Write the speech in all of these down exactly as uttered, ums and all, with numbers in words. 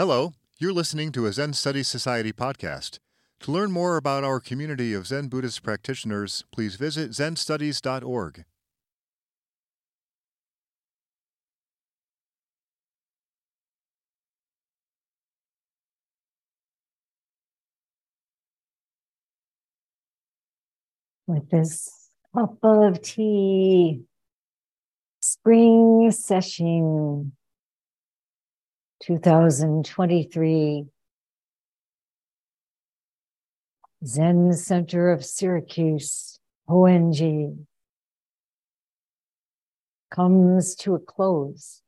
Hello, you're listening to a Zen Studies Society podcast. To learn more about our community of Zen Buddhist practitioners, please visit zen studies dot org. With this cup of tea, spring session two thousand twenty-three, Zen Center of Syracuse, O N G, comes to a close.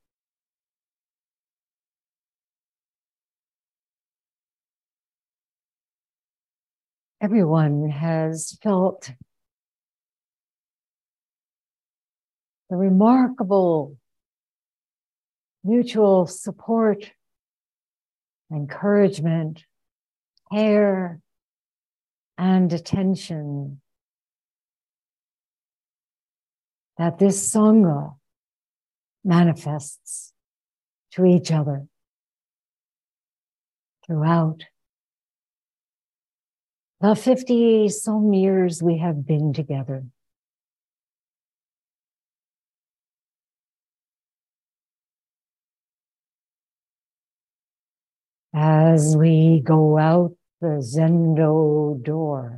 Everyone has felt the remarkable mutual support, encouragement, care, and attention that this Sangha manifests to each other throughout the fifty some years we have been together. As we go out the Zendo door,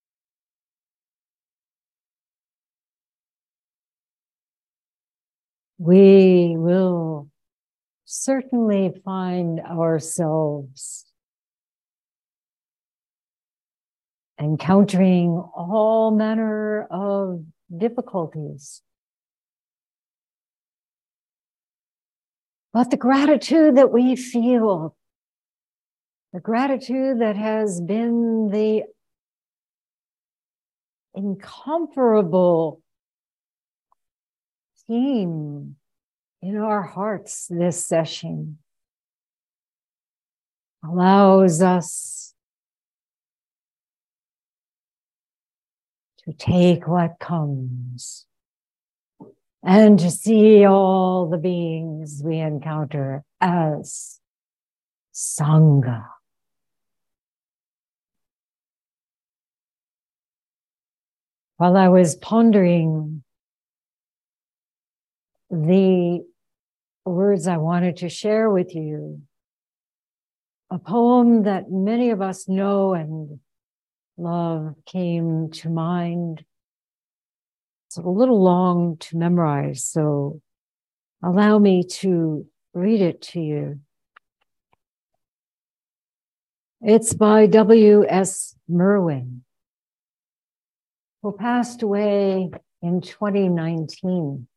we will certainly find ourselves encountering all manner of difficulties. But the gratitude that we feel, the gratitude that has been the incomparable theme in our hearts this session, allows us to take what comes and to see all the beings we encounter as Sangha. While I was pondering the words I wanted to share with you, a poem that many of us know and love came to mind. It's a little long to memorize, so allow me to read it to you. It's by W S Merwin, who passed away in twenty nineteen.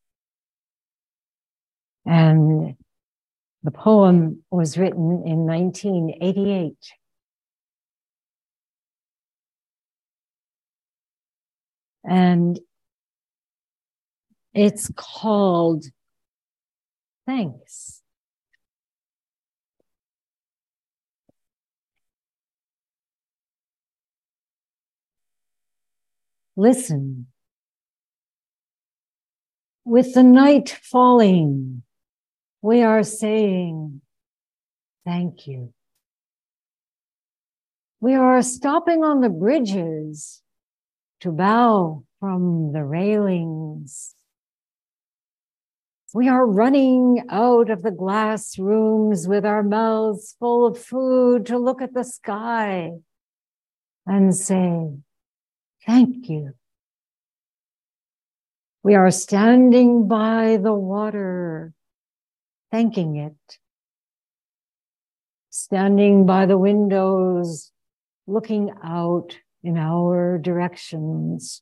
And the poem was written in nineteen eighty-eight. And it's called Thanks. Listen. With the night falling, we are saying thank you. We are stopping on the bridges to bow from the railings. We are running out of the glass rooms with our mouths full of food to look at the sky and say, thank you. We are standing by the water, thanking it. Standing by the windows, looking out in our directions.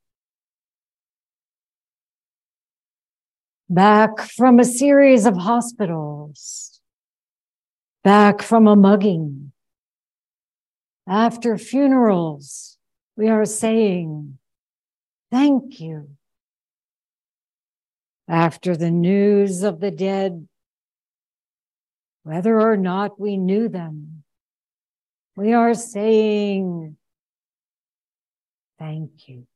Back from a series of hospitals. Back from a mugging. After funerals, we are saying, thank you. After the news of the dead, whether or not we knew them, we are saying, thank you.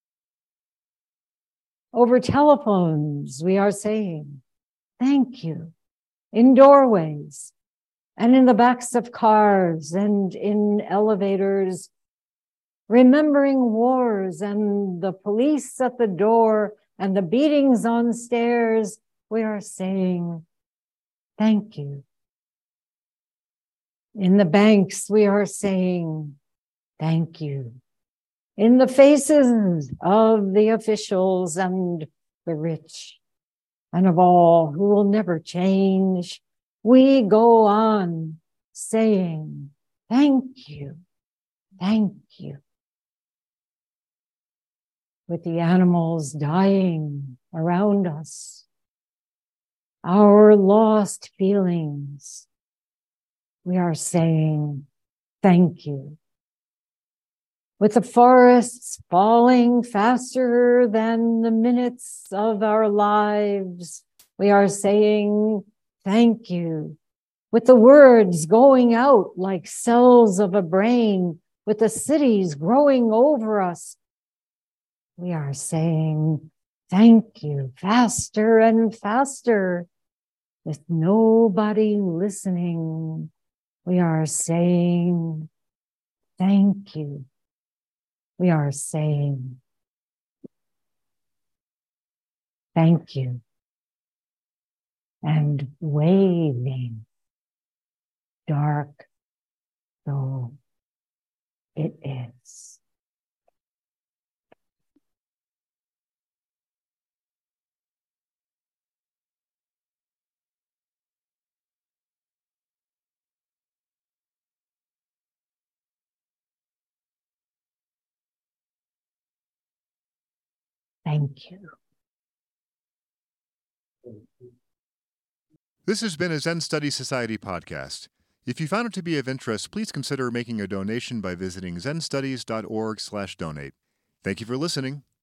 Over telephones, we are saying, thank you. In doorways, and in the backs of cars and in elevators, remembering wars and the police at the door and the beatings on stairs, we are saying, thank you. In the banks, we are saying, thank you. In the faces of the officials and the rich, and of all who will never change, we go on saying, thank you, thank you. With the animals dying around us, our lost feelings, we are saying, thank you. With the forests falling faster than the minutes of our lives, we are saying, thank you. With the words going out like cells of a brain, with the cities growing over us, we are saying, thank you, faster and faster. With nobody listening, we are saying, thank you. We are saying, thank you, and waving, dark though it is. Thank you. This has been a Zen Study Society podcast. If you found it to be of interest, please consider making a donation by visiting zen studies dot org slash donate. Thank you for listening.